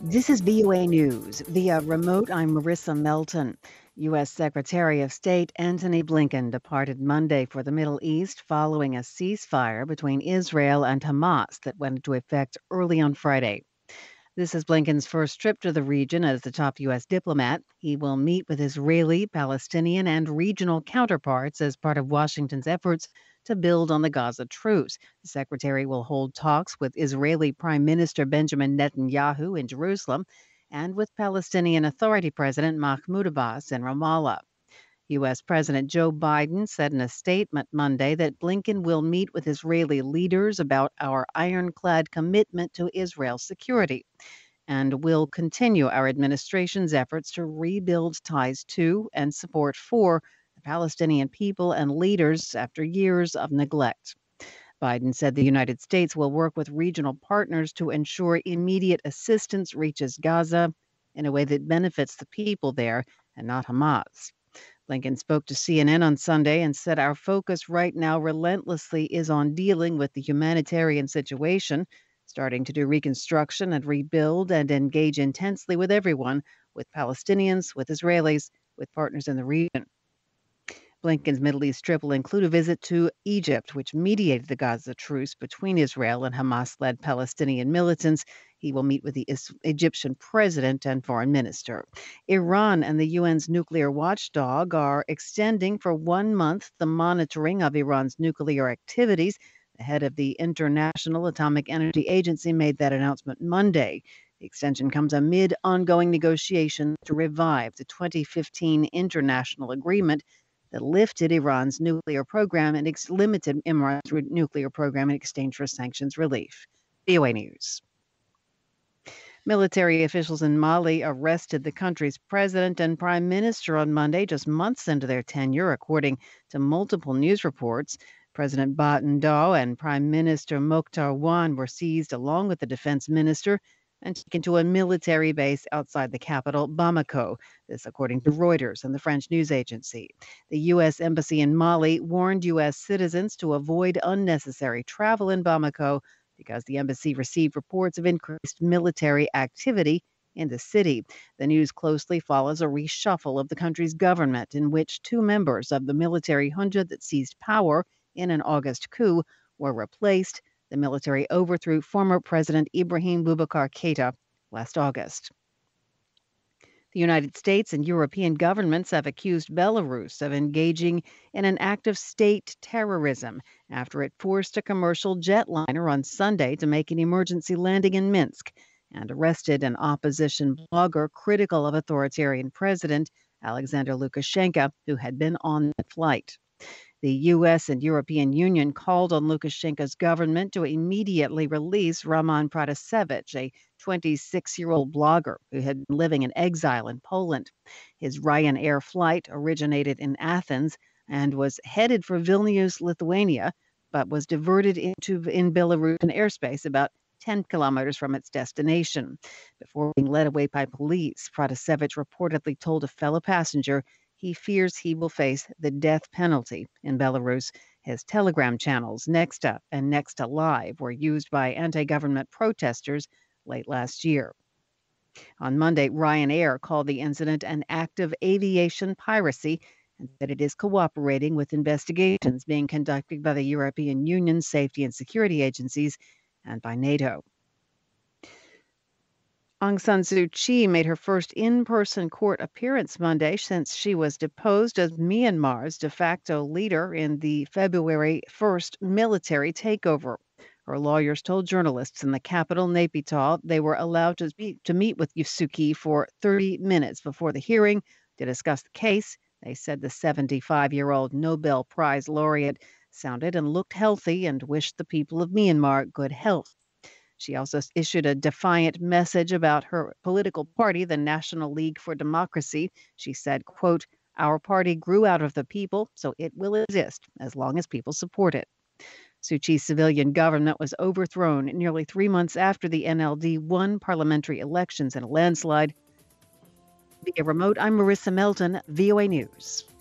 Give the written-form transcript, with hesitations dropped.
This is VOA News. Via remote, I'm Marissa Melton. U.S. Secretary of State Antony Blinken departed Monday for the Middle East following a ceasefire between Israel and Hamas that went into effect early on Friday. This is Blinken's first trip to the region as the top U.S. diplomat. He will meet with Israeli, Palestinian, and regional counterparts as part of Washington's efforts to build on the Gaza truce. The secretary will hold talks with Israeli Prime Minister Benjamin Netanyahu in Jerusalem and with Palestinian Authority President Mahmoud Abbas in Ramallah. U.S. President Joe Biden said in a statement Monday that Blinken will meet with Israeli leaders about our ironclad commitment to Israel's security and will continue our administration's efforts to rebuild ties to and support for the Palestinian people and leaders after years of neglect. Biden said the United States will work with regional partners to ensure immediate assistance reaches Gaza in a way that benefits the people there and not Hamas. Blinken spoke to CNN on Sunday and said our focus right now relentlessly is on dealing with the humanitarian situation, starting to do reconstruction and rebuild and engage intensely with everyone, with Palestinians, with Israelis, with partners in the region. Blinken's Middle East trip will include a visit to Egypt, which mediated the Gaza truce between Israel and Hamas-led Palestinian militants. He will meet with the Egyptian president and foreign minister. Iran and the UN's nuclear watchdog are extending for 1 month the monitoring of Iran's nuclear activities. The head of the International Atomic Energy Agency made that announcement Monday. The extension comes amid ongoing negotiations to revive the 2015 international agreement that lifted Iran's nuclear program and limited Iran's nuclear program in exchange for sanctions relief. VOA News. Military officials in Mali arrested the country's president and prime minister on Monday, just months into their tenure, according to multiple news reports. President Ba Ndaw and Prime Minister Mokhtar Wan were seized along with the defense minister and taken to a military base outside the capital, Bamako. This, according to Reuters and the French news agency. The U.S. Embassy in Mali warned U.S. citizens to avoid unnecessary travel in Bamako because the embassy received reports of increased military activity in the city. The news closely follows a reshuffle of the country's government in which two members of the military junta that seized power in an August coup were replaced. The military overthrew former President Ibrahim Boubacar Keïta last August. The United States and European governments have accused Belarus of engaging in an act of state terrorism after it forced a commercial jetliner on Sunday to make an emergency landing in Minsk and arrested an opposition blogger critical of authoritarian President Alexander Lukashenko, who had been on the flight. The U.S. and European Union called on Lukashenko's government to immediately release Roman Protasevich, a 26-year-old blogger who had been living in exile in Poland. His Ryanair flight originated in Athens and was headed for Vilnius, Lithuania, but was diverted in Belarusian airspace about 10 kilometers from its destination. Before being led away by police, Protasevich reportedly told a fellow passenger he fears he will face the death penalty in Belarus. His Telegram channels, Next Up and Next Alive, were used by anti-government protesters late last year. On Monday, Ryanair called the incident an act of aviation piracy and said it is cooperating with investigations being conducted by the European Union safety and security agencies and by NATO. Aung San Suu Kyi made her first in-person court appearance Monday since she was deposed as Myanmar's de facto leader in the February 1st military takeover. Her lawyers told journalists in the capital, Naypyidaw, they were allowed to meet with Suu Kyi for 30 minutes before the hearing to discuss the case. They said the 75-year-old Nobel Prize laureate sounded and looked healthy and wished the people of Myanmar good health. She also issued a defiant message about her political party, the National League for Democracy. She said, quote, "Our party grew out of the people, so it will exist as long as people support it." Suu Kyi's civilian government was overthrown nearly 3 months after the NLD won parliamentary elections in a landslide. Via remote, I'm Marissa Melton, VOA News.